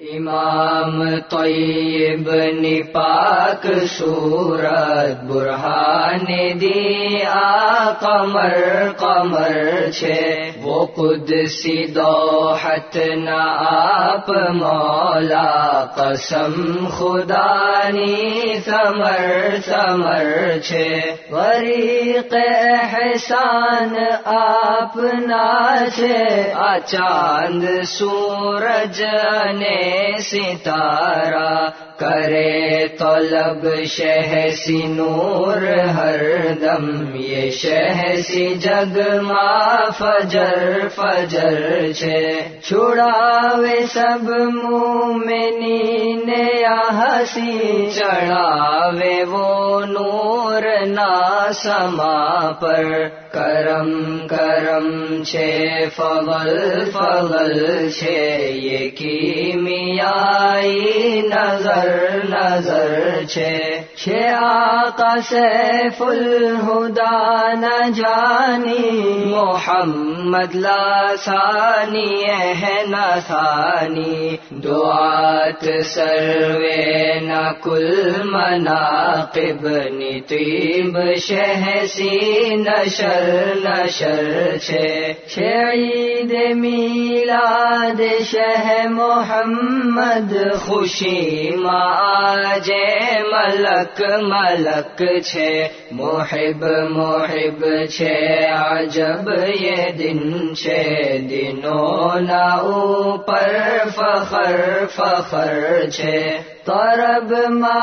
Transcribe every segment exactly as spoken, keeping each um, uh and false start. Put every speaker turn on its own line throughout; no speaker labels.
امام طیب نی پاک صورت برہان دی قمر قمر چھے وہ قدسی دوحت نہ آپ مولا قسم خدا نی ثمر ثمر چھے غریق احسان آپ ناچے آ چاند سورج نے ستارہ کرے طلب شہ سی نور ہر دم یہ شہ سی جگ ما فجر فجر چھے چھڑاوے سب مومنین یا ہسی چڑھاوے وہ نور نا سما پر کرم کرم چھے فضل فضل چھے یہ کیمیائی نظر نظر چھے چھے آقا سیف الہدا نہ جانی محمد لاسانی ہے نہ ثانی دعات سروے نہ کل مناقب نتیب شہ سی نشر نشر چھے چھے عید میلاد شہ محمد خوشی ماجے ملک ملک چھے محب محب چھے عجب یہ دن چھے دنوں نہ اوپر فخر فخر چھے طرب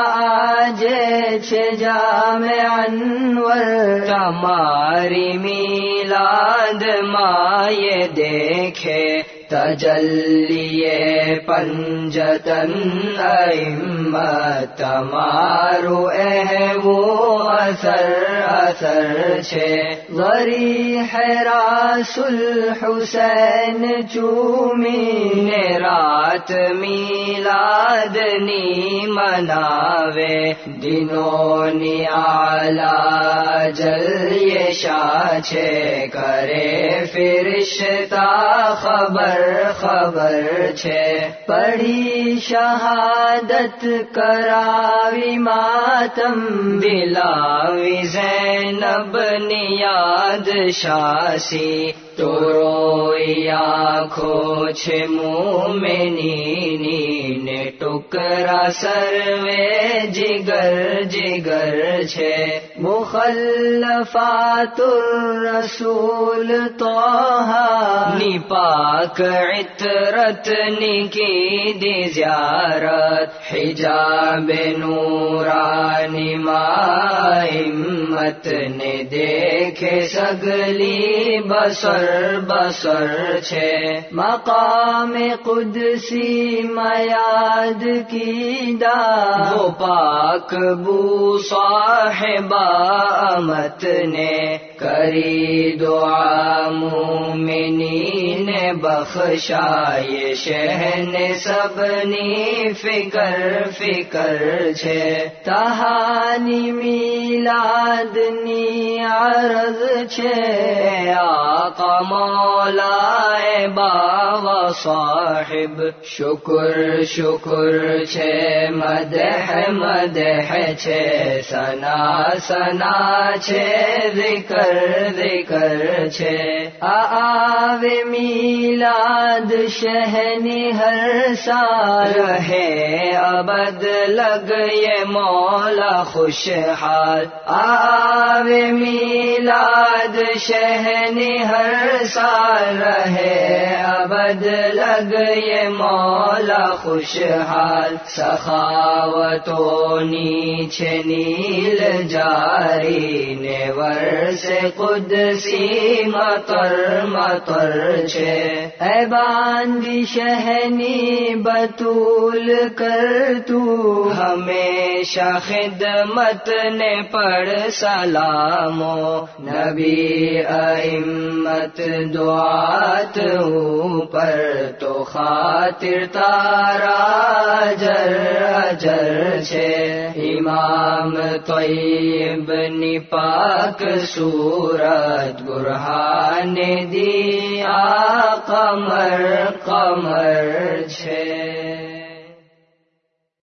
ماجے چھے جامع انور تماری میلاد ما یہ دیکھے تجلی پنجتن ائمت تمارو اے وہ اثر اثر چھے ضریح راس الحسین چومی رات میلاد نی مناوے دنوں نی اعلی جل یہ شاہ چھے کرے فرشتہ خبر خبر چھے پڑھی شہادت کراوی ماتم دلاوی زینب نیاد شاسی تو روئی آنکھوں چھے مومنینی نے ٹکرا سروے جگر جگر چھے مخلفات الرسول طہ نی پاک عطرت نی کی دی زیارت حجاب نورانی مائمت نے دیکھے سگلی بسر بسر چھے مقام قدسی میاد کی دا وہ پاک بو صاحبہ امت نے کری دعا مومنین بخشا یہ شہن سبنی فکر فکر چھے تہانی میلاد نی عرض چھے آقا مولا با و صاحب شکر شکر چھے مدح مدح چھے ثنا ثنا چھے ذکر ذکر چھے آوے میلاد شہنی ہر سال رہے ابد لگ یہ مولا خوشحال آوے میلاد شہنی ہر سال رہے ابد لگ یہ مولا خوشحال سخاوتوں نیچے نیل جاری نیور سے قدسی مطر مطر چھے اے باندی شہنی بطول کر تو ہمیشہ خدمت نے پڑھ سلامو نبی ائمت دعات اوپر تو خاطر تارا اجر اجر چھے امام طیب نی پاک صورت برہان دی قمر قمر چھے